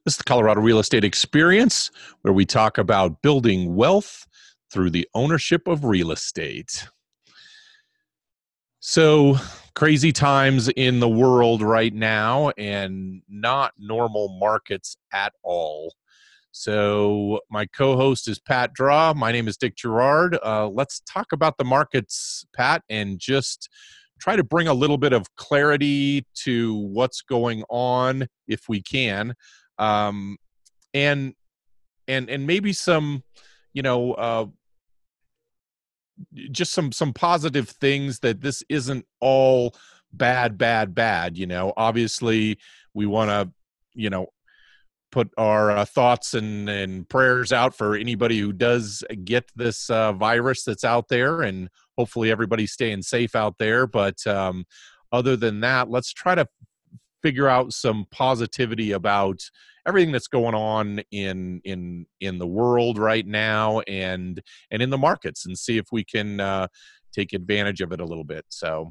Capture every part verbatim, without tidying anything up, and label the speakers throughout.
Speaker 1: This is the Colorado Real Estate Experience, where we talk about building wealth through the ownership of real estate. So, crazy times in the world right now, and not normal markets at all. So, my co host is Pat Draw. My name is Dick Gerard. Uh, let's talk about the markets, Pat, and just try to bring a little bit of clarity to what's going on if we can. Um, and and and maybe some, you know, uh, just some some positive things, that this isn't all bad, bad, bad. You know, obviously we want to, you know, put our uh, thoughts and and prayers out for anybody who does get this uh, virus that's out there, and hopefully everybody's staying safe out there. But um, other than that, let's try to figure out some positivity about everything that's going on in in in the world right now, and and in the markets, and see if we can uh, take advantage of it a little bit. So,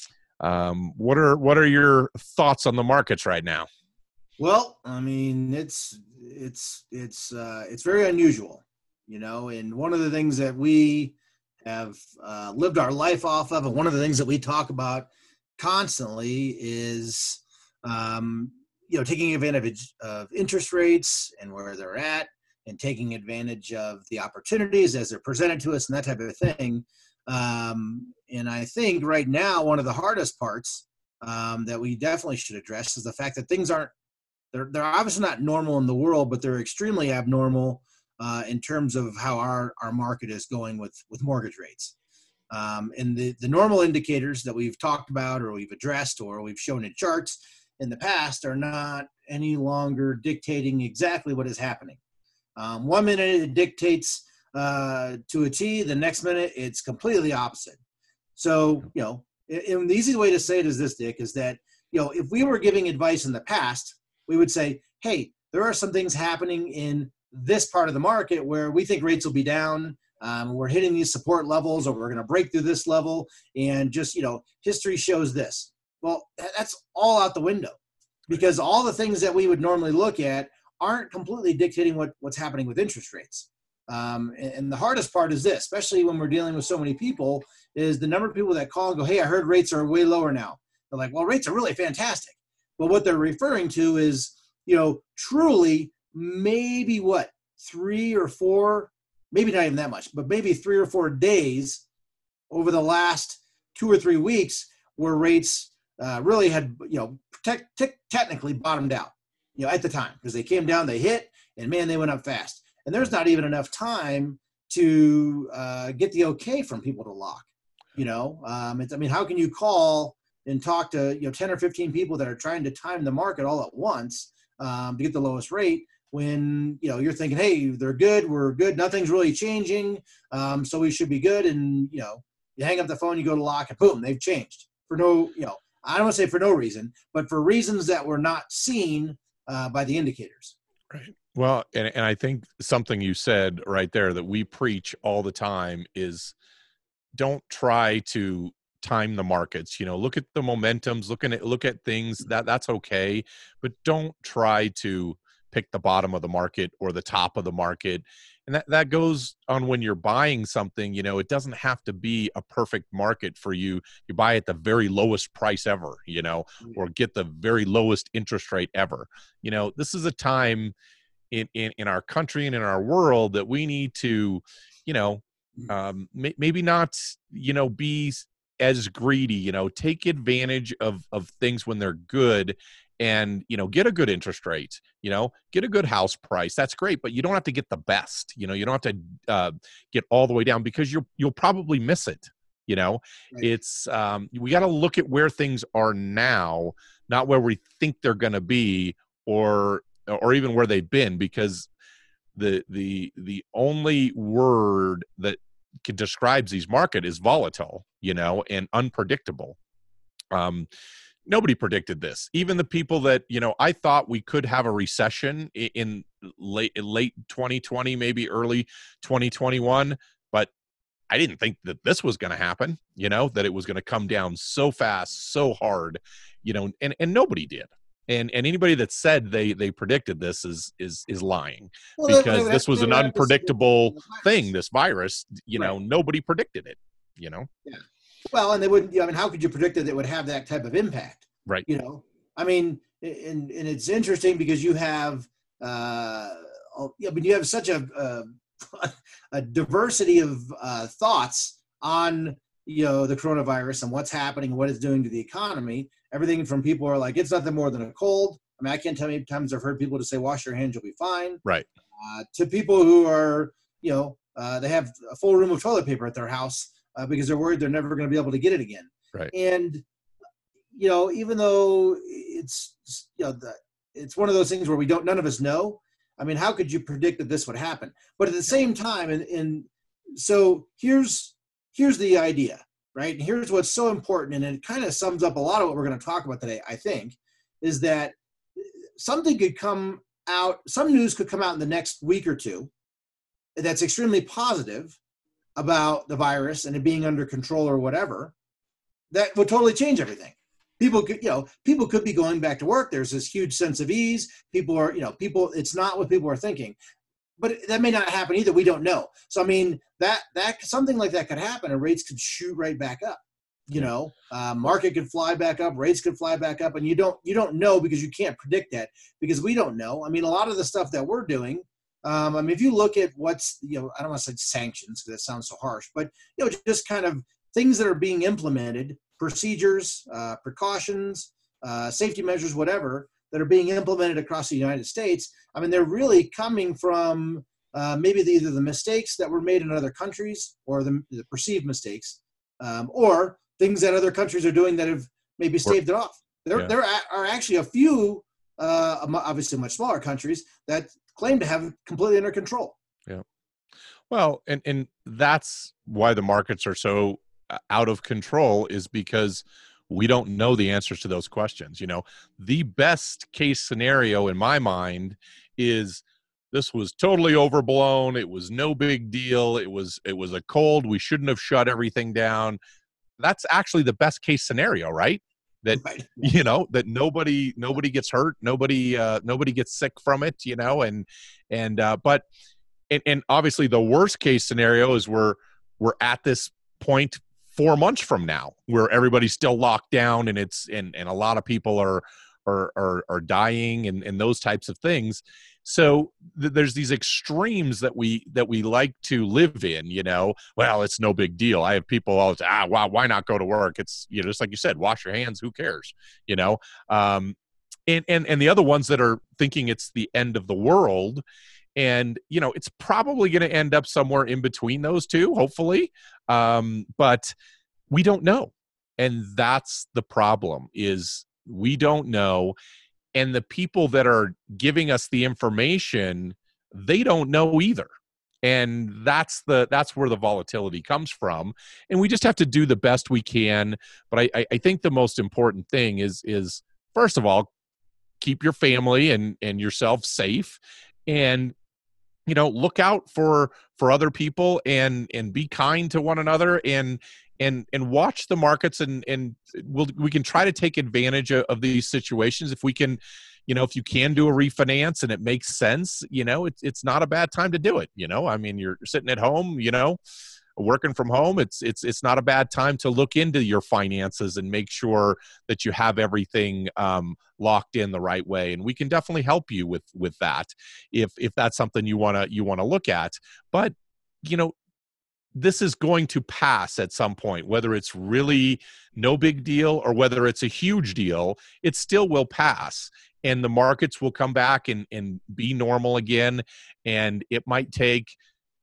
Speaker 1: um, what are what are your thoughts on the markets right now?
Speaker 2: Well, I mean, it's it's it's uh, it's very unusual, you know. And one of the things that we have uh, lived our life off of, and one of the things that we talk about constantly is, um, you know, taking advantage of interest rates and where they're at, and taking advantage of the opportunities as they're presented to us, and that type of thing. Um, and I think right now, one of the hardest parts um, that we definitely should address is the fact that things aren't. They're, they're obviously not normal in the world, but they're extremely abnormal uh, in terms of how our, our market is going with, with mortgage rates. Um, and the, the normal indicators that we've talked about, or we've addressed, or we've shown in charts in the past are not any longer dictating exactly what is happening. Um, one minute it dictates uh, to a T, the next minute it's completely opposite. So, you know, and the easy way to say it is this, Dick, is that, you know, if we were giving advice in the past, we would say, hey, there are some things happening in this part of the market where we think rates will be down. Um, we're hitting these support levels, or we're going to break through this level. And just, you know, history shows this. Well, that's all out the window, because all the things that we would normally look at aren't completely dictating what, what's happening with interest rates. Um, and, and the hardest part is this, especially when we're dealing with so many people, is the number of people that call and go, hey, I heard rates are way lower now. They're like, well, rates are really fantastic. But what they're referring to is, you know, truly maybe what, three or four, maybe not even that much, but maybe three or four days over the last two or three weeks where rates uh, really had, you know, te- te- technically bottomed out, you know, at the time, because they came down, they hit, and man, they went up fast. And there's not even enough time to uh, get the okay from people to lock, you know. Um, it's, I mean, how can you call and talk to, you know, ten or fifteen people that are trying to time the market all at once um, to get the lowest rate, when, you know, you're thinking, hey, they're good, we're good, nothing's really changing, um, so we should be good. And, you know, you hang up the phone, you go to lock, and boom, they've changed for no, you know, I don't want to say for no reason, but for reasons that were not seen uh, by the indicators.
Speaker 1: Right. Well, and, and I think something you said right there that we preach all the time is, don't try to time the markets. You know, look at the momentums, looking at look at things that that's okay, but don't try to pick the bottom of the market or the top of the market. And that that goes on when you're buying something. You know, it doesn't have to be a perfect market for you. You buy at the very lowest price ever, you know, or get the very lowest interest rate ever. You know, this is a time in in, in our country and in our world that we need to, you know, um, may, maybe not, you know, be as greedy, you know, take advantage of, of things when they're good, and, you know, get a good interest rate, you know, get a good house price. That's great. But you don't have to get the best, you know, you don't have to uh, get all the way down, because you're, you'll probably miss it. You know,
Speaker 2: Right.
Speaker 1: it's, um, we got to look at where things are now, not where we think they're going to be, or, or even where they've been, because the, the, the only word that can describes these market is volatile, you know, and unpredictable. Um, nobody predicted this. Even the people that, you know, I thought we could have a recession in, in late late twenty twenty, maybe early twenty twenty-one, but I didn't think that this was going to happen, you know, that it was going to come down so fast, so hard, you know, and, and nobody did. And and anybody that said they they predicted this is is is lying,
Speaker 2: Well, they, they
Speaker 1: because
Speaker 2: would have,
Speaker 1: this was
Speaker 2: they
Speaker 1: an
Speaker 2: would have to see the,
Speaker 1: unpredictable
Speaker 2: the
Speaker 1: thing.
Speaker 2: virus.
Speaker 1: This virus, you know,
Speaker 2: Right.
Speaker 1: nobody predicted it. You know.
Speaker 2: Yeah. Well, and they wouldn't. I mean, how could you predict that it would have that type of impact?
Speaker 1: Right.
Speaker 2: You know, I mean, and and it's interesting because you have, uh, I mean, you have such a a, a diversity of uh, thoughts on you know the coronavirus and what's happening, what it's doing to the economy. Everything from people are like, it's nothing more than a cold. I mean, I can't tell you how many times I've heard people to say, wash your hands, you'll be fine.
Speaker 1: Right.
Speaker 2: Uh, to people who are, you know, uh, they have a full room of toilet paper at their house uh, because they're worried they're never going to be able to get it again.
Speaker 1: Right.
Speaker 2: And, you know, even though it's, you know, the, it's one of those things where we don't, none of us know. I mean, how could you predict that this would happen? But at the same time, and, and so here's, here's the idea, right? And here's what's so important. And it kind of sums up a lot of what we're going to talk about today, I think, is that something could come out, some news could come out in the next week or two that's extremely positive about the virus and it being under control or whatever, that would totally change everything. People could, you know, people could be going back to work. There's this huge sense of ease. People are, you know, people, it's not what people are thinking, but that may not happen either. We don't know. So, I mean, that, that something like that could happen and rates could shoot right back up. You know, uh, market could fly back up, rates could fly back up, and you don't you don't know because you can't predict that because we don't know. I mean, a lot of the stuff that we're doing. Um, I mean, if you look at what's you know, I don't want to say sanctions because that sounds so harsh, but you know, just kind of things that are being implemented, procedures, uh, precautions, uh, safety measures, whatever that are being implemented across the United States. I mean, they're really coming from uh, maybe the, either the mistakes that were made in other countries or the, the perceived mistakes, um, or things that other countries are doing that have maybe staved it off. There, yeah. there are actually a few, uh, obviously much smaller countries that claim to have it completely under control.
Speaker 1: Yeah. Well, and, and that's why the markets are so out of control, is because we don't know the answers to those questions. You know, the best case scenario in my mind is this was totally overblown. It was no big deal. It was, it was a cold. We shouldn't have shut everything down. That's actually the best case scenario, right? That, right. you know, that nobody, nobody gets hurt. Nobody, uh, nobody gets sick from it, you know, and, and, uh, but, and, and obviously the worst case scenario is we're, we're at this point four months from now where everybody's still locked down and it's, and, and a lot of people are, are, are, are dying and, and those types of things. So th- there's these extremes that we that we like to live in, you know. Well, it's no big deal. I have people all say, ah, wow, why not go to work? It's, you know, just like you said, wash your hands. Who cares? You know, um, and and and the other ones that are thinking it's the end of the world, and you know, it's probably going to end up somewhere in between those two, hopefully. Um, but we don't know, and that's the problem. Is we don't know. And the people that are giving us the information, they don't know either. And that's the that's where the volatility comes from. And we just have to do the best we can. But I, I think the most important thing is, is first of all, keep your family and, and yourself safe. And, you know, look out for for other people and and be kind to one another and and and watch the markets and and we'll we can try to take advantage of, of these situations if we can, you know, if you can do a refinance and it makes sense, you know, it's it's not a bad time to do it. You know, I mean, you're sitting at home, you know, working from home. It's it's it's not a bad time to look into your finances and make sure that you have everything um, locked in the right way. And we can definitely help you with with that if if that's something you wanna you wanna look at. But you know, this is going to pass at some point, whether it's really no big deal or whether it's a huge deal, it still will pass. And the markets will come back and, and be normal again. And it might take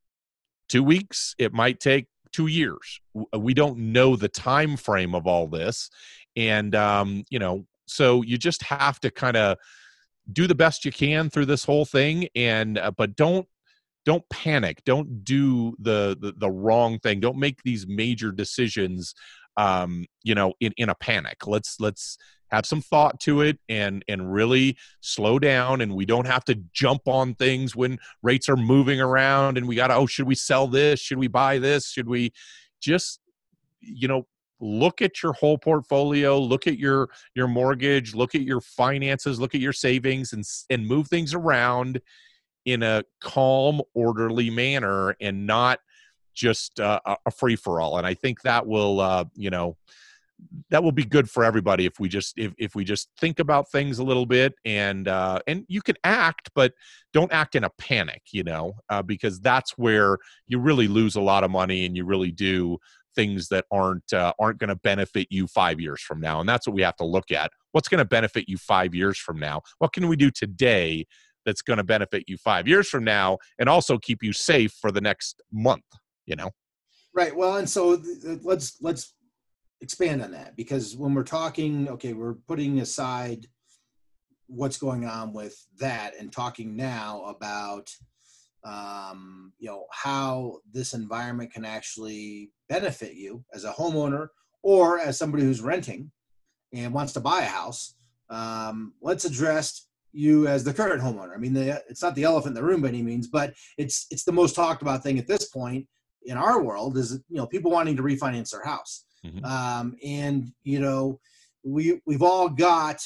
Speaker 1: two weeks. It might take two years. We don't know the time frame of all this. And, um, you know, so you just have to kind of do the best you can through this whole thing. And, uh, but don't, Don't panic. Don't do the, the the wrong thing. Don't make these major decisions, um, you know, in, in a panic. Let's let's have some thought to it and and really slow down. And we don't have to jump on things when rates are moving around. And we got to, oh, should we sell this? Should we buy this? Should we just, you know, look at your whole portfolio, look at your your mortgage, look at your finances, look at your savings, and and move things around in a calm, orderly manner, and not just uh, a free for all. And I think that will, uh, you know, that will be good for everybody if we just if, if we just think about things a little bit, and uh, and you can act, but don't act in a panic, you know, uh, because that's where you really lose a lot of money, and you really do things that aren't uh, aren't going to benefit you five years from now. And that's what we have to look at. What's going to benefit you five years from now? What can we do today that's going to benefit you five years from now, and also keep you safe for the next month? You know,
Speaker 2: right. Well, and so th- let's let's expand on that, because when we're talking, okay, we're putting aside what's going on with that and talking now about um, you know, how this environment can actually benefit you as a homeowner or as somebody who's renting and wants to buy a house. Um, let's address you as the current homeowner. I mean, the, it's not the elephant in the room by any means, but it's it's the most talked about thing at this point in our world is, you know, people wanting to refinance their house. Mm-hmm. Um, and, you know, we, we've all got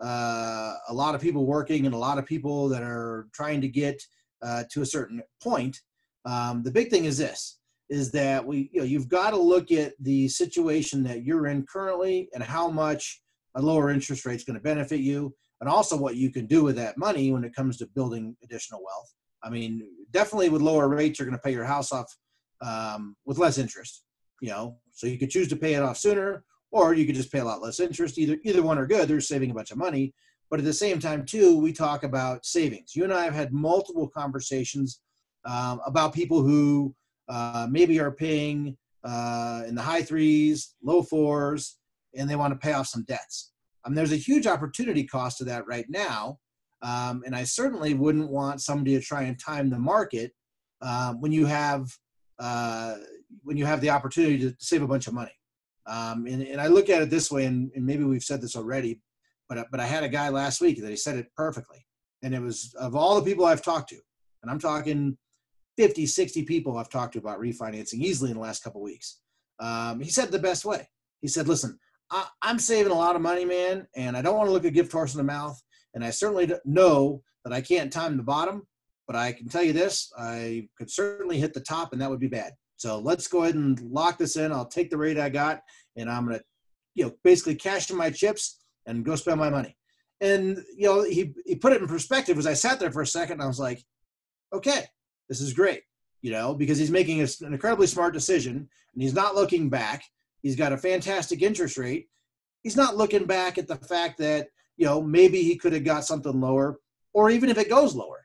Speaker 2: uh, a lot of people working and a lot of people that are trying to get uh, to a certain point. Um, the big thing is this, is that we, you know, you've got to look at the situation that you're in currently and how much a lower interest rate is going to benefit you, and also what you can do with that money when it comes to building additional wealth. I mean, definitely with lower rates, you're going to pay your house off um, with less interest. You know, so you could choose to pay it off sooner, or you could just pay a lot less interest. Either either one are good. They're saving a bunch of money. But at the same time, too, we talk about savings. You and I have had multiple conversations um, about people who uh, maybe are paying uh, in the high threes, low fours, and they want to pay off some debts. I mean, there's a huge opportunity cost to that right now. Um, and I certainly wouldn't want somebody to try and time the market uh, when you have uh, when you have the opportunity to save a bunch of money. Um, and, and I look at it this way, and, and maybe we've said this already, but, but I had a guy last week that he said it perfectly. And it was, of all the people I've talked to, and I'm talking fifty, sixty people I've talked to about refinancing easily in the last couple of weeks. Um, he said the best way. He said, listen, I, I'm saving a lot of money, man, and I don't want to look a gift horse in the mouth. And I certainly know that I can't time the bottom, but I can tell you this, I could certainly hit the top, and that would be bad. So let's go ahead and lock this in. I'll take the rate I got, and I'm going to, you know, basically cash in my chips and go spend my money. And, you know, he, he put it in perspective as I sat there for a second, and I was like, okay, this is great, you know, because he's making an incredibly smart decision, and he's not looking back. He's got a fantastic interest rate. He's not looking back at the fact that, you know, maybe he could have got something lower, or even if it goes lower.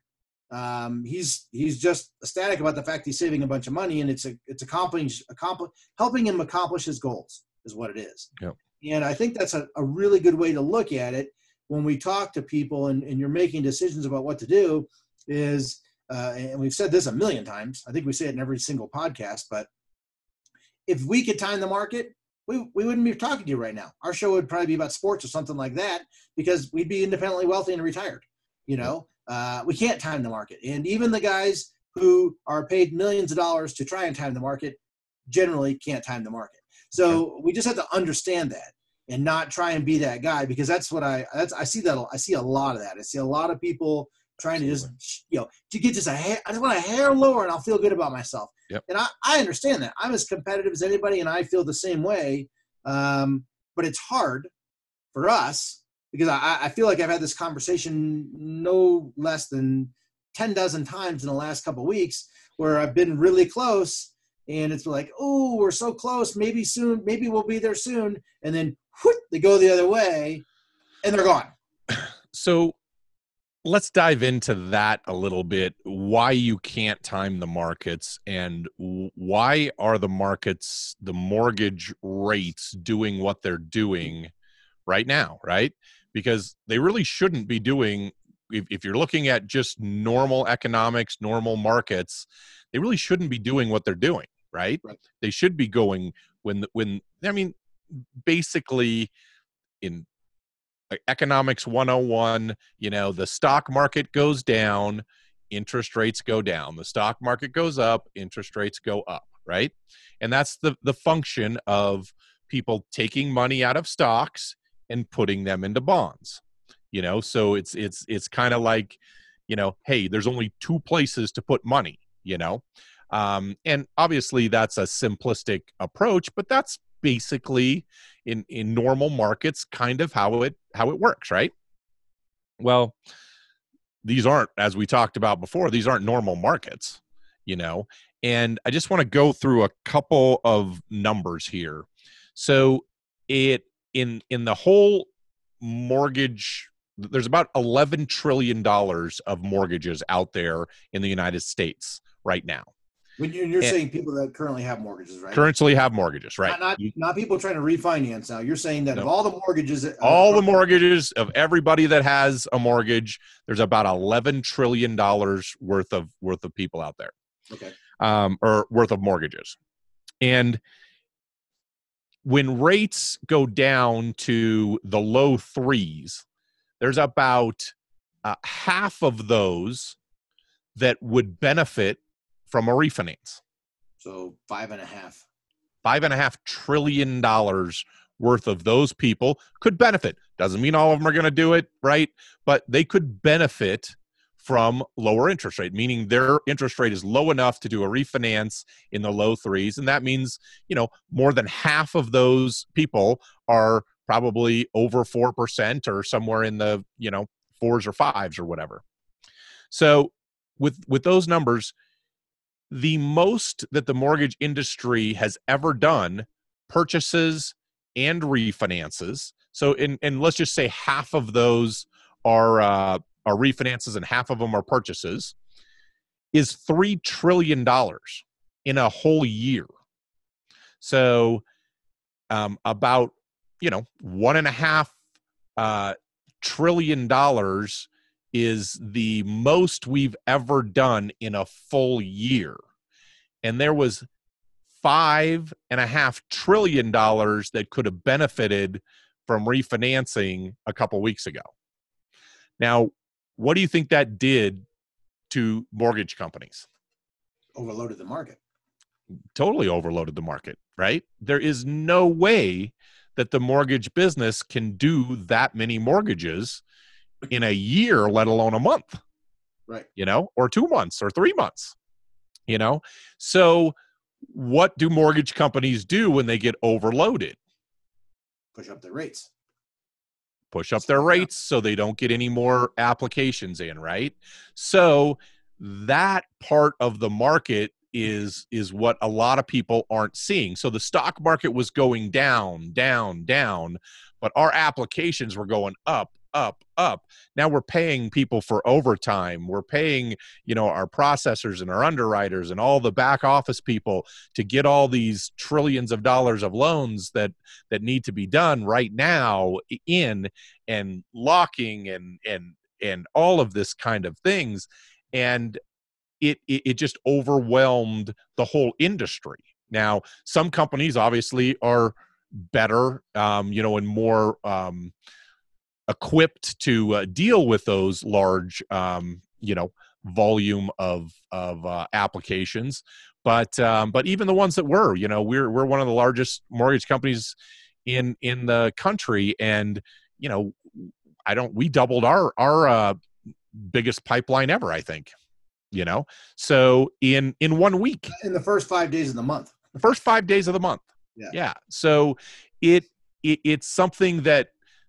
Speaker 2: Um, he's he's just ecstatic about the fact he's saving a bunch of money, and it's a, it's accomplish, accomplish, helping him accomplish his goals is what it is.
Speaker 1: Yep.
Speaker 2: And I think that's a, a really good way to look at it when we talk to people and, and you're making decisions about what to do is, uh, and we've said this a million times, I think we say it in every single podcast, but if we could time the market, we, we wouldn't be talking to you right now. Our show would probably be about sports or something like that, because we'd be independently wealthy and retired. You know, uh, we can't time the market. And even the guys who are paid millions of dollars to try and time the market generally can't time the market. So we just have to understand that and not try and be that guy, because that's what I, that's, I see that, I see a lot of that. I see a lot of people trying Absolutely. to just, you know, to get just a hair, I just want a hair lower and I'll feel good about myself.
Speaker 1: Yep.
Speaker 2: And I, I understand that. I'm as competitive as anybody, and I feel the same way. Um, but it's hard for us, because I, I feel like I've had this conversation no less than ten dozen times in the last couple of weeks where I've been really close, and it's like, oh, we're so close. Maybe soon, maybe we'll be there soon. And then whoop, they go the other way and they're gone.
Speaker 1: So let's dive into that a little bit. Why you can't time the markets, and why are the markets, the mortgage rates doing what they're doing right now, right? Because they really shouldn't be doing, if, if you're looking at just normal economics, normal markets, they really shouldn't be doing what they're doing, right?
Speaker 2: Right.
Speaker 1: They should be going when, when, I mean, basically in economics one oh one, you know, the stock market goes down, interest rates go down. The stock market goes up, interest rates go up, right? And that's the, the function of people taking money out of stocks and putting them into bonds. You know, so it's it's it's kind of like, you know, hey, there's only two places to put money, you know. Um, and obviously that's a simplistic approach, but that's basically in in normal markets kind of how it how it works, right? Well, these aren't, as we talked about before, these aren't normal markets, you know. And I just want to go through a couple of numbers here. So it in in the whole mortgage, there's about eleven trillion dollars of mortgages out there in the United States right now.
Speaker 2: When you're, you're
Speaker 1: And
Speaker 2: saying people that currently have mortgages, right?
Speaker 1: currently have mortgages, right?
Speaker 2: Not not,
Speaker 1: You,
Speaker 2: not people trying to refinance now. You're saying that
Speaker 1: no,
Speaker 2: of all the mortgages, that, uh,
Speaker 1: all the mortgages of everybody that has a mortgage, there's about eleven trillion dollars worth of worth of people out there,
Speaker 2: okay,
Speaker 1: um, or worth of mortgages. And when rates go down to the low threes, there's about uh, half of those that would benefit from a refinance.
Speaker 2: so five and a half.
Speaker 1: Five and a half trillion dollars worth of those people could benefit. Doesn't mean all of them are going to do it, right? But they could benefit from lower interest rate, meaning their interest rate is low enough to do a refinance in the low threes. And that means, you know, more than half of those people are probably over four percent or somewhere in the, you know, fours or fives or whatever. So with, with those numbers, the most that the mortgage industry has ever done, purchases and refinances. So, in, and let's just say half of those are, uh, are refinances and half of them are purchases, is three trillion dollars in a whole year. So um, about, you know, one and a half uh, trillion dollars is the most we've ever done in a full year. And there was five and a half trillion dollars that could have benefited from refinancing a couple weeks ago. Now, what do you think that did to mortgage companies?
Speaker 2: Overloaded the market.
Speaker 1: Totally overloaded the market, right? There is no way that the mortgage business can do that many mortgages in a year, let alone a month,
Speaker 2: right?
Speaker 1: You know, or two months or three months, you know? So what do mortgage companies do when they get overloaded?
Speaker 2: Push up their rates.
Speaker 1: Push up their rates so they don't get any more applications in, right? So that part of the market is is what a lot of people aren't seeing. So the stock market was going down, down, down, but our applications were going up, up, up. Now we're paying people for overtime. We're paying, you know, our processors and our underwriters and all the back office people to get all these trillions of dollars of loans that that need to be done right now in, and locking and and and all of this kind of things. And it it, it just overwhelmed the whole industry. Now, some companies obviously are better, um, you know, and more um, equipped to uh, deal with those large, um, you know, volume of of uh, applications. But um, but even the ones that were, you know, we're we're one of the largest mortgage companies in in the country, and you know, I don't we doubled our our uh, biggest pipeline ever, I think. You know, so in in one week,
Speaker 2: in the first five days of the month,
Speaker 1: the first five days of the month,
Speaker 2: yeah,
Speaker 1: yeah. So it, it it's something that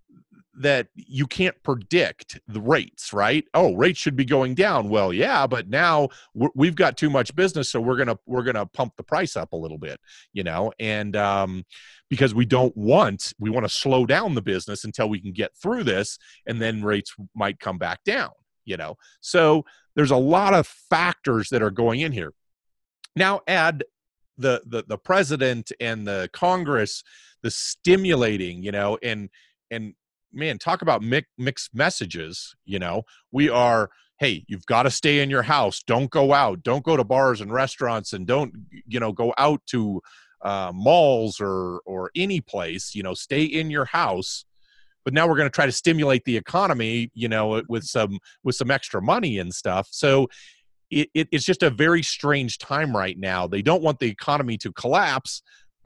Speaker 1: that you can't predict the rates, right? Oh, rates should be going down. Well, yeah, but now we're, we've got too much business, so we're gonna we're gonna pump the price up a little bit, you know, and um, because we don't want we want to slow down the business until we can get through this, and then rates might come back down, you know. So there's a lot of factors that are going in here. Now add the the the president and the Congress, the stimulating, you know, and and man, talk about mi- mixed messages. You know, we are, hey, you've got to stay in your house. Don't go out. Don't go to bars and restaurants, and don't, you know, go out to uh, malls or or any place. You know, stay in your house. But now we're going to try to stimulate the economy, you know, with some with some extra money and stuff. So it, it it's just a very strange time right now. They don't want the economy to collapse, but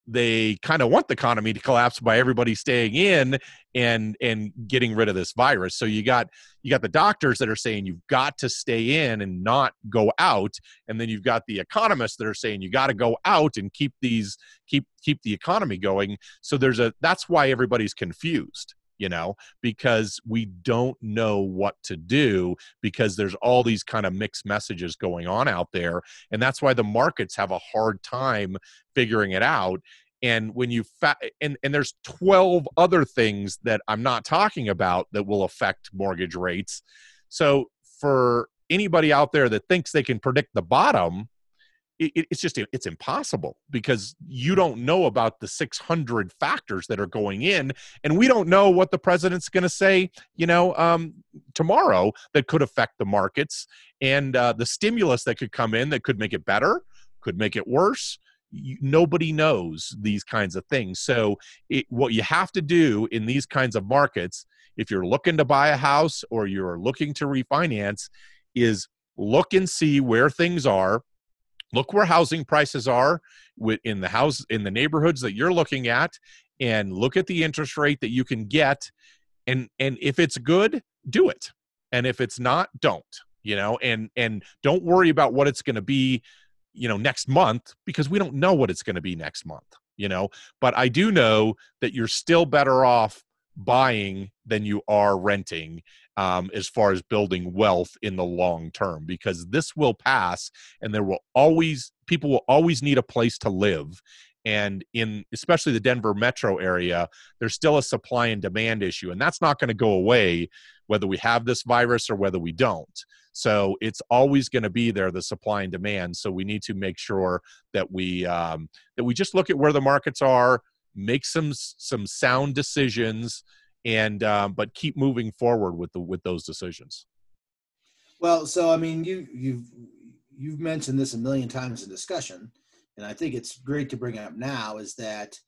Speaker 1: they kind of want the economy to collapse by everybody staying in and and getting rid of this virus. So you got you got the doctors that are saying you've got to stay in and not go out, and then you've got the economists that are saying you got to go out and keep these keep keep the economy going. So there's a that's why everybody's confused, you know, because we don't know what to do, because there's all these kind of mixed messages going on out there. And that's why the markets have a hard time figuring it out. And when you fa- and, and there's twelve other things that I'm not talking about that will affect mortgage rates. So for anybody out there that thinks they can predict the bottom, it, it's just it's impossible, because you don't know about the six hundred factors that are going in, and we don't know what the president's going to say, you know, um, tomorrow that could affect the markets, and uh, the stimulus that could come in that could make it better, could make it worse. You, nobody knows these kinds of things. So it, what you have to do in these kinds of markets, if you're looking to buy a house or you're looking to refinance, is look and see where things are. Look where housing prices are in the house, in the neighborhoods that you're looking at, and look at the interest rate that you can get. And, and if it's good, do it. And if it's not, don't, you know, and, and don't worry about what it's going to be, you know, next month, because we don't know what it's going to be next month, you know, but I do know that you're still better off buying than you are renting, um, as far as building wealth in the long term, because this will pass, and there will always, people will always need a place to live. And in especially the Denver metro area, there's still a supply and demand issue, and that's not going to go away whether we have this virus or whether we don't. So it's always going to be there, the supply and demand. So we need to make sure that we um, that we just look at where the markets are, make some some sound decisions, and um, but keep moving forward with the with those decisions.
Speaker 2: Well, so I mean, you you've you've mentioned this a million times in discussion, and I think it's great to bring it up now. Is that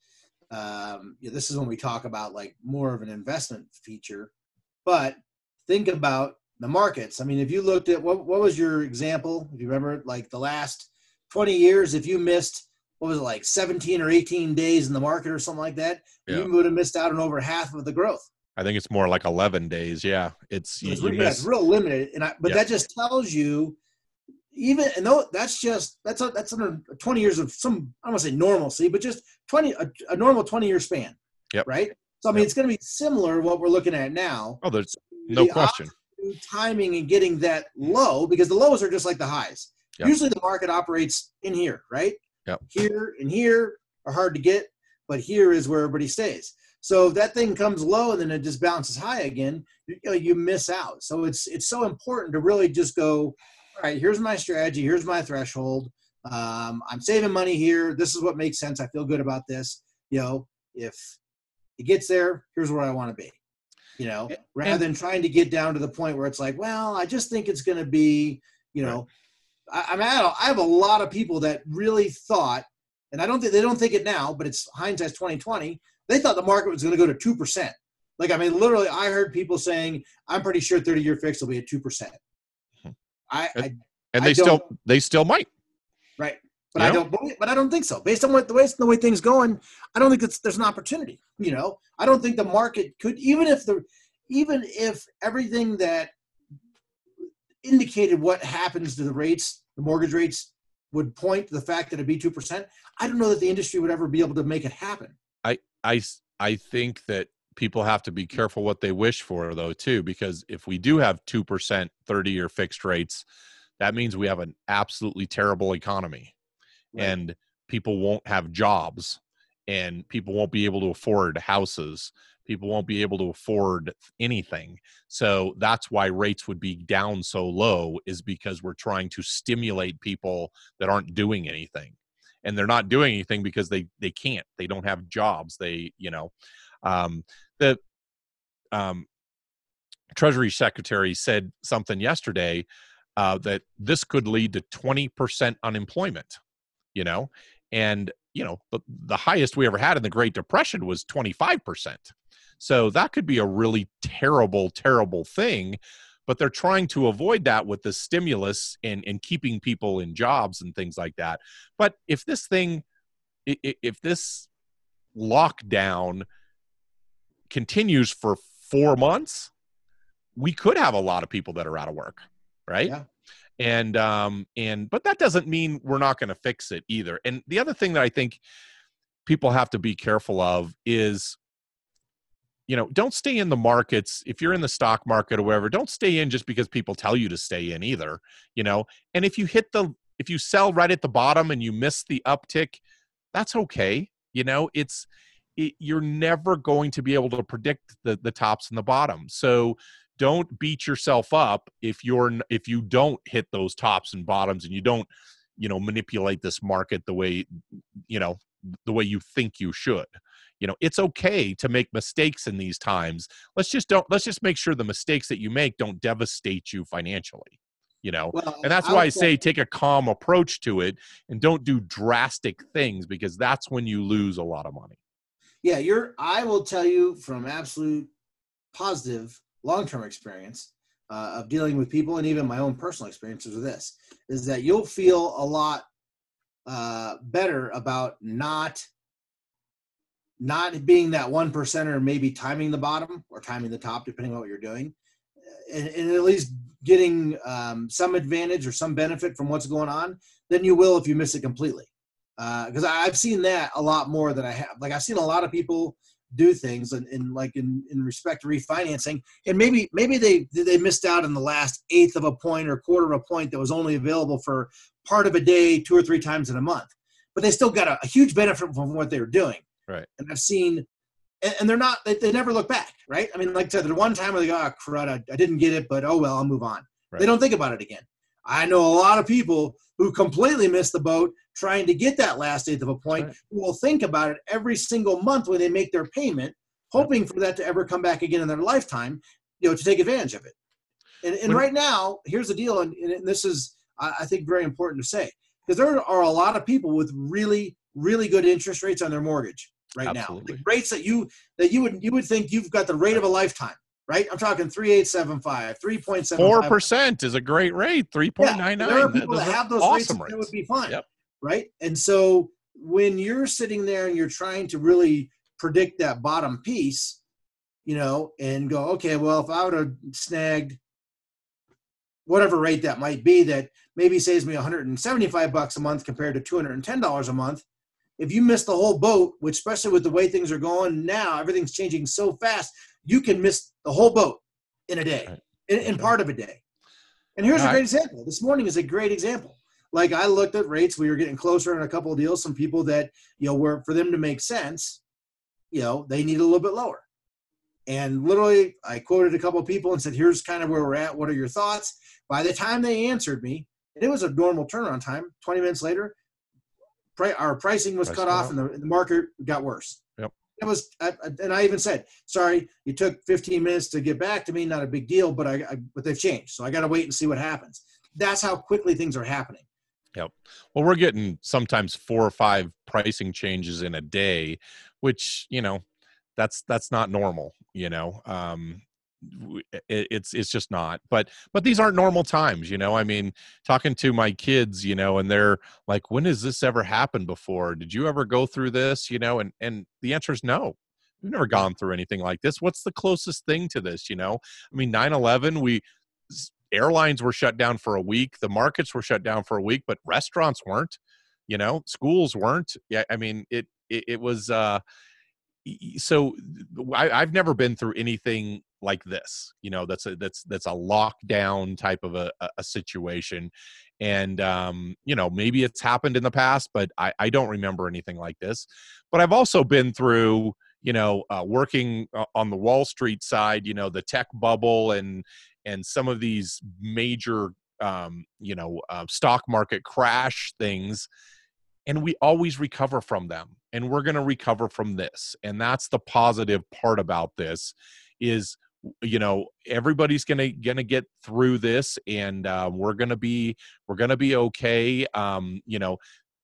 Speaker 2: um, you know, this is when we talk about like more of an investment feature, but think about the markets. I mean, if you looked at what what was your example? If you remember, like the last twenty years, if you missed, what was it, like seventeen or eighteen days in the market or something like that, yeah, you would have missed out on over half of the growth.
Speaker 1: I think it's more like eleven days. Yeah, it's
Speaker 2: you,
Speaker 1: it's,
Speaker 2: you
Speaker 1: yeah,
Speaker 2: miss, it's real limited. And I, but yeah, that just tells you, even and though that's just that's a, that's under twenty years of some, I don't want to say normalcy, but just twenty a, a normal twenty year span.
Speaker 1: Yep.
Speaker 2: Right. So I mean, yep, it's going to be similar to what we're looking at now.
Speaker 1: Oh, there's no the question.
Speaker 2: Timing and getting that low, because the lows are just like the highs. Yep. Usually the market operates in here, right?
Speaker 1: Yep.
Speaker 2: Here and here are hard to get, but here is where everybody stays. So if that thing comes low and then it just bounces high again, you, you know, you miss out. So it's it's so important to really just go, all right, here's my strategy, here's my threshold. Um, I'm saving money here. This is what makes sense. I feel good about this. You know, if it gets there, here's where I want to be. You know, rather and, than trying to get down to the point where it's like, well, I just think it's going to be, you know, right. I, I'm at, I have a lot of people that really thought, and I don't think they don't think it now, but it's hindsight's twenty twenty. They thought the market was going to go to two percent. Like, I mean, literally, I heard people saying, I'm pretty sure thirty year fix will be at two percent. I,
Speaker 1: and,
Speaker 2: I
Speaker 1: and they
Speaker 2: I
Speaker 1: still, they still might.
Speaker 2: Right. But you I know? don't, but I don't think so. Based on what the way the way things going, I don't think it's there's an opportunity. You know, I don't think the market could, even if the, even if everything that indicated what happens to the rates, the mortgage rates, would point to the fact that it'd be two percent. I don't know that the industry would ever be able to make it happen.
Speaker 1: I I I think that people have to be careful what they wish for, though, too, because if we do have two percent thirty year fixed rates, that means we have an absolutely terrible economy. Right. And people won't have jobs, and people won't be able to afford houses. People won't be able to afford anything. So that's why rates would be down so low, is because we're trying to stimulate people that aren't doing anything. And they're not doing anything because they, they can't. They don't have jobs. They, you know, um, the um, Treasury Secretary said something yesterday uh, that this could lead to twenty percent unemployment. You know, and, you know, the, the highest we ever had in the Great Depression was twenty-five percent. So that could be a really terrible, terrible thing. But they're trying to avoid that with the stimulus and, and keeping people in jobs and things like that. But if this thing, if this lockdown continues for four months, we could have a lot of people that are out of work, right?
Speaker 2: Yeah.
Speaker 1: And um and but that doesn't mean we're not going to fix it either. And the other thing that I think people have to be careful of is, you know, don't stay in the markets. If you're in the stock market or whatever, don't stay in just because people tell you to stay in either, you know. And if you hit the if you sell right at the bottom and you miss the uptick, that's okay. You know, it's it, you're never going to be able to predict the the tops and the bottoms. So don't beat yourself up if you're if you don't hit those tops and bottoms, and you don't, you know, manipulate this market the way, you know, the way you think you should. You know, it's okay to make mistakes in these times. Let's just don't let's just make sure the mistakes that you make don't devastate you financially, you know.
Speaker 2: Well,
Speaker 1: And that's
Speaker 2: I
Speaker 1: why I
Speaker 2: would
Speaker 1: say
Speaker 2: say,
Speaker 1: take a calm approach to it and don't do drastic things, because that's when you lose a lot of money.
Speaker 2: yeah, you're, I will tell you from absolute positive long-term experience uh, of dealing with people, and even my own personal experiences with this, is that you'll feel a lot uh, better about not not being that one percenter, maybe timing the bottom or timing the top, depending on what you're doing, and, and at least getting um, some advantage or some benefit from what's going on, than you will if you miss it completely. Because uh, I've seen that a lot more than I have. Like, I've seen a lot of people do things in, in like in, in respect to refinancing, and maybe maybe they they missed out on the last eighth of a point or quarter of a point that was only available for part of a day, two or three times in a month, but they still got a, a huge benefit from what they were doing.
Speaker 1: Right.
Speaker 2: And I've seen, and, and they're not, they, they never look back, right? I mean, like I said, the one time where they go, oh, crud, I, I didn't get it, but oh well, I'll move on.
Speaker 1: Right.
Speaker 2: They don't think about it again. I know a lot of people who completely missed the boat trying to get that last eighth of a point,
Speaker 1: right,
Speaker 2: who will think about it every single month when they make their payment, hoping for that to ever come back again in their lifetime, you know, to take advantage of it. And, and
Speaker 1: When-
Speaker 2: right now, here's the deal, and, and this is, I I think, very important to say, because there are a lot of people with really, really good interest rates on their mortgage right
Speaker 1: Absolutely.
Speaker 2: now. The rates that you that you would you would think you've got the rate of a lifetime, right? I'm talking three eight seven five, three point seven five.
Speaker 1: Four percent is a great rate. Three point nine nine.
Speaker 2: Yeah, there are people that have those rates
Speaker 1: awesome
Speaker 2: that
Speaker 1: rates.
Speaker 2: would be fine,
Speaker 1: Yep.
Speaker 2: right? And so when you're sitting there and you're trying to really predict that bottom piece, you know, and go, okay, well, if I would have snagged whatever rate that might be, that maybe saves me one hundred seventy-five bucks a month compared to two hundred ten dollars a month. If you miss the whole boat, which especially with the way things are going now, everything's changing so fast, you can miss the whole boat in a day,
Speaker 1: Right.
Speaker 2: in, in
Speaker 1: Okay.
Speaker 2: part of a day. And here's
Speaker 1: All
Speaker 2: a great
Speaker 1: right.
Speaker 2: example. This morning is a great example. Like, I looked at rates. We were getting closer on a couple of deals. Some people that, you know, were, for them to make sense, you know, they need a little bit lower. And literally, I quoted a couple of people and said, here's kind of where we're at. What are your thoughts? By the time they answered me, and it was a normal turnaround time, twenty minutes later, pri- our pricing was
Speaker 1: Price
Speaker 2: cut
Speaker 1: went
Speaker 2: off
Speaker 1: up.
Speaker 2: and the, and the market got worse.
Speaker 1: Yep.
Speaker 2: It was, I, I- and I even said, sorry, you took fifteen minutes to get back to me. Not a big deal, but I, I but they've changed. So I got to wait and see what happens. That's how quickly things are happening.
Speaker 1: Yep. Well, we're getting sometimes four or five pricing changes in a day, which, you know, that's that's not normal. You know, um, w- it, it's it's just not. But but these aren't normal times. You know, I mean, talking to my kids, you know, and they're like, "When has this ever happened before? Did you ever go through this?" You know, and and the answer is no. We've never gone through anything like this. What's the closest thing to this? You know, I mean, nine eleven, we s- airlines were shut down for a week, the markets were shut down for a week, but restaurants weren't. You know, schools weren't. Yeah, I mean, it it, it was. Uh, y- y- so I, I've never been through anything like this. You know, that's a that's that's a lockdown type of a, a a situation, and um, you know, maybe it's happened in the past, but I, I don't remember anything like this. But I've also been through, you know, uh, working uh, on the Wall Street side, you know, the tech bubble and and some of these major, um, you know, uh, stock market crash things, and we always recover from them, and we're going to recover from this. And that's the positive part about this is, you know, everybody's going to going to get through this, and uh, we're going to be we're going to be okay. Um, you know,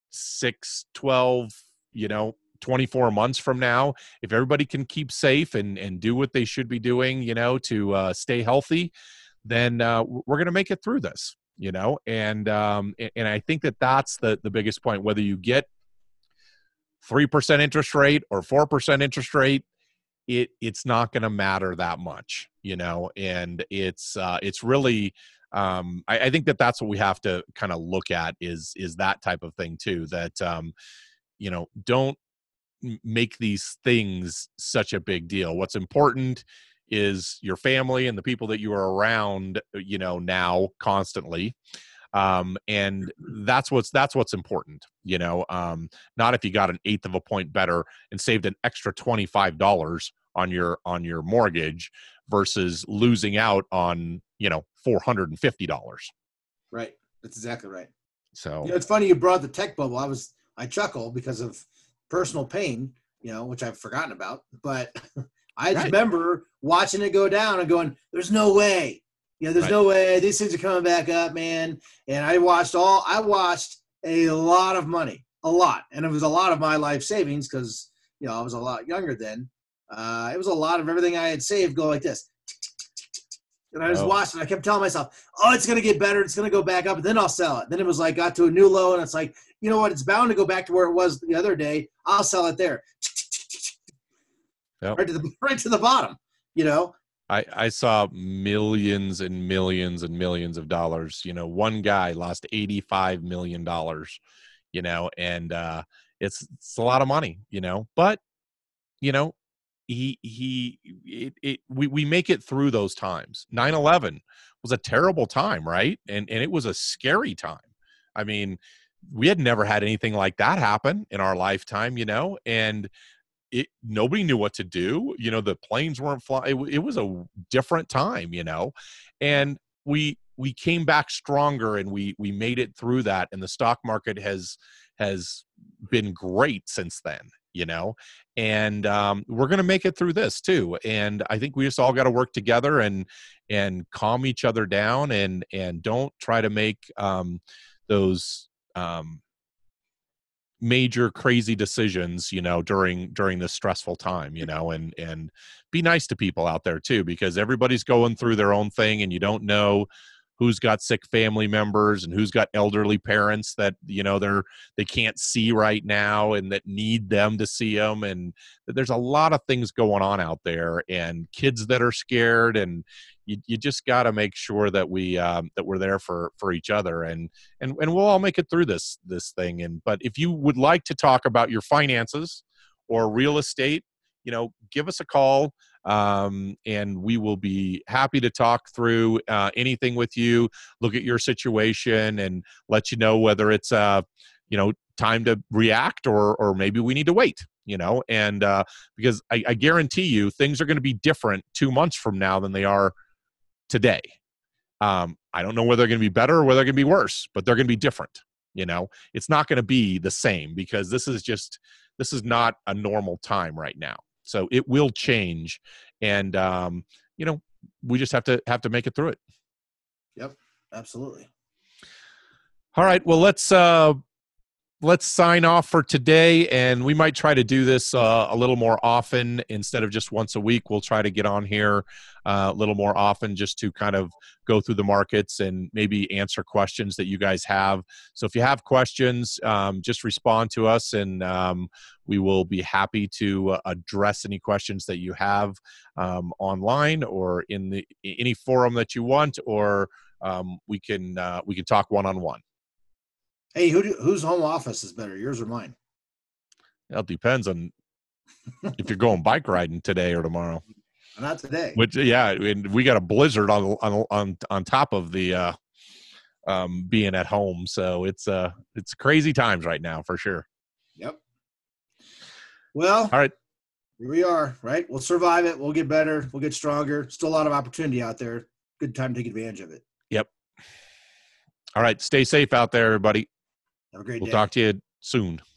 Speaker 1: six, twelve, you know, twenty-four months from now, if everybody can keep safe and and do what they should be doing, you know, to uh, stay healthy, then uh, we're going to make it through this, you know. And um, a- and I think that that's the the biggest point. Whether you get three percent interest rate or four percent interest rate, it it's not going to matter that much, you know, and it's uh, it's really, um, I, I think that that's what we have to kind of look at is, is that type of thing too, that, um, you know, don't make these things such a big deal. What's important is your family and the people that you are around, you know, now constantly. Um, and that's what's, that's what's important, you know, um, not if you got an eighth of a point better and saved an extra twenty-five dollars on your, on your mortgage versus losing out on, you know, four hundred fifty dollars.
Speaker 2: Right. That's exactly right.
Speaker 1: So,
Speaker 2: you know, it's funny you brought the tech bubble. I was, I chuckle because of personal pain, you know, which I've forgotten about, but I
Speaker 1: right.
Speaker 2: remember watching it go down and going, there's no way. You know, there's
Speaker 1: right.
Speaker 2: no way these things are coming back up, man. And I watched all, I watched a lot of money, a lot. And it was a lot of my life savings because, you know, I was a lot younger then. Uh, it was a lot of everything I had saved go like this. And I just
Speaker 1: oh.
Speaker 2: watched it. I kept telling myself, oh, it's going to get better. It's going to go back up, and then I'll sell it. Then it was like, got to a new low, and it's like, you know what? It's bound to go back to where it was the other day. I'll sell it there.
Speaker 1: Yep.
Speaker 2: Right to the right to the bottom, you know?
Speaker 1: I, I saw millions and millions and millions of dollars. You know, one guy lost eighty-five million dollars, you know, and uh, it's, it's a lot of money, you know, but, you know, he, he, it, it, we, we make it through those times. nine eleven was a terrible time, right? And, and it was a scary time. I mean, we had never had anything like that happen in our lifetime, you know, and it, nobody knew what to do. You know, the planes weren't flying. It, it was a different time, you know, and we, we came back stronger and we, we made it through that. And the stock market has, has been great since then, you know, and um, we're going to make it through this too. And I think we just all got to work together and, and calm each other down and, and don't try to make um, those, um, major crazy decisions, you know, during during this stressful time, you know, and and be nice to people out there too, because everybody's going through their own thing and you don't know who's got sick family members and who's got elderly parents that, you know, they're they can't see right now and that need them to see them, and there's a lot of things going on out there and kids that are scared, and you, you just got to make sure that we um, that we're there for for each other, and and and we'll all make it through this this thing. And but if you would like to talk about your finances or real estate, you know, give us a call. Um, and we will be happy to talk through uh, anything with you, look at your situation and let you know whether it's, uh, you know, time to react or, or maybe we need to wait, you know, and uh, because I, I guarantee you things are going to be different two months from now than they are today. Um, I don't know whether they're going to be better or whether they're going to be worse, but they're going to be different. You know, it's not going to be the same because this is just, this is not a normal time right now. So it will change, and um, you know, we just have to have to make it through it.
Speaker 2: Yep, absolutely.
Speaker 1: All right, well let's uh, let's sign off for today, and we might try to do this uh, a little more often instead of just once a week. We'll try to get on here uh, a little more often just to kind of go through the markets and maybe answer questions that you guys have. So if you have questions, um, just respond to us, and um, we will be happy to uh, address any questions that you have um, online or in the any forum that you want, or um, we can uh, we can talk one on one.
Speaker 2: Hey, who do, whose home office is better, yours or mine?
Speaker 1: Well, it depends on if you're going bike riding today or tomorrow.
Speaker 2: Not today.
Speaker 1: Which, yeah, and we got a blizzard on on on, on top of the uh, um, being at home, so it's uh it's crazy times right now for sure.
Speaker 2: Yep. Well,
Speaker 1: all right,
Speaker 2: here we are. Right, we'll survive it. We'll get better. We'll get stronger. Still a lot of opportunity out there. Good time to take advantage of it.
Speaker 1: Yep. All right, stay safe out there, everybody.
Speaker 2: Have a great
Speaker 1: we'll
Speaker 2: day.
Speaker 1: We'll talk to you soon.